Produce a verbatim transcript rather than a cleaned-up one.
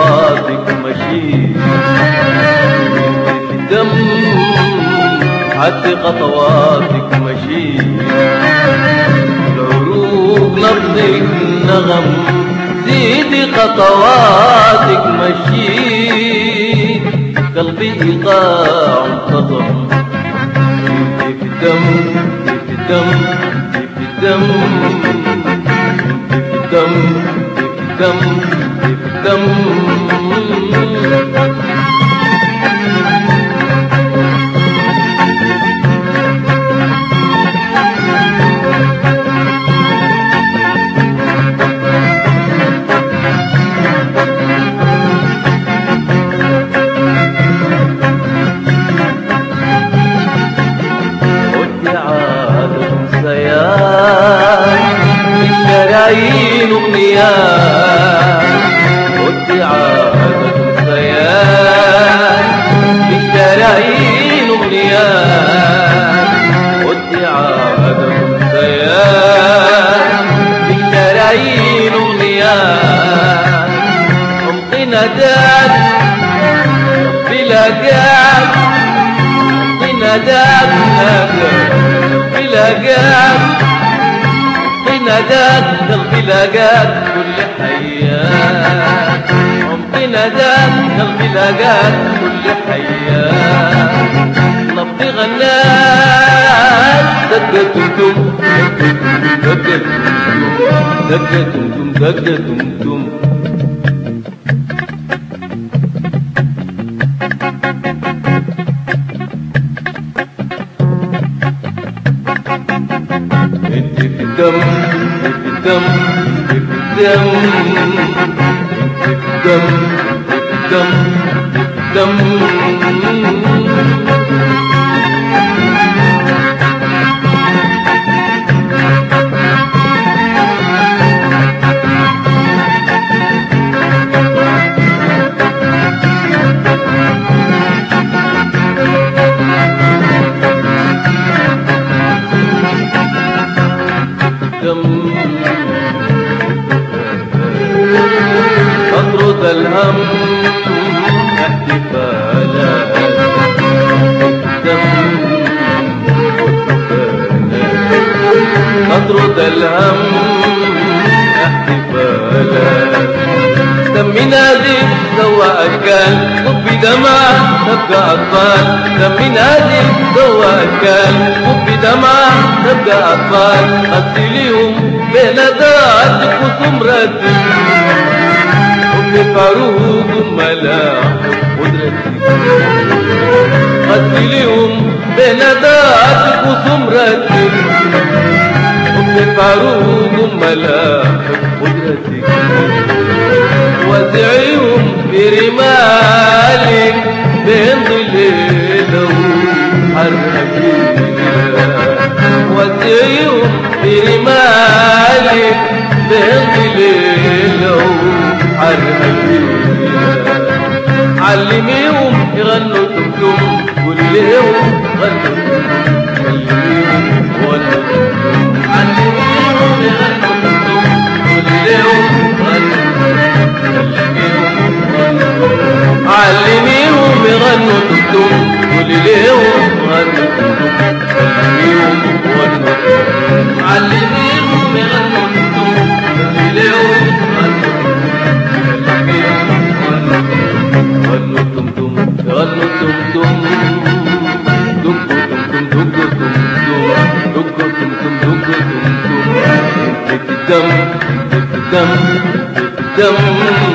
خطواتك مشيت في الدم عد خطواتك مشيت العروق نبضك نغم زيدي خطواتك مشيت قلبي إيقاع انتظم في الدم في الدم في الدم في الدم في الدم في الدم الشرايين أغنيات ودي عادة سيان الشرايين أغنيات ودي عادة سيان الشرايين أغنيات أمضي ندات بلا قاد أمضي ندات بلا قاد ندات قلبي لاقات كل حيات عمقي ندات قلبي لاقات كل حيات نبضي غنات دقة تمتم دقة تمتم دقة تمتم انت في الدم في الدم في الدم في الدم في الدم في الدم أطرد الهم احتفالات الدم أطرد الهم احتفالات دمي نازل سوى أشكال حبي دمع تبقى أطفال دمي نازل سوى أشكال حبي دمع تبقى أطفال غسليهم بين ذاتك وسمرتك حبي فاروق ملاح قدرتك غسليهم بين ذاتك وسمرتك حبي فاروق ملاح قدرتك وزعيهم برمالك بين ظليله حركيها وزعيهم برمالك بين ظليله حركيها علميهم يغنوا تمتم قولي لهم غنوا كلميهم وغنوا علميهم يغنوا تمتم قولي لهم غنوا علميهم يغنوا تمتم قولي لهم غنوا كلميهم وغنوا علميهم يغنوا تمتم قولي لهم غنوا كلميهم وغنوا غنوا تمتم غنوا تمتم دقوا تمتم دقوا تمتم دقوا تمتم دقوا تمتم في الدم في الدم في الدم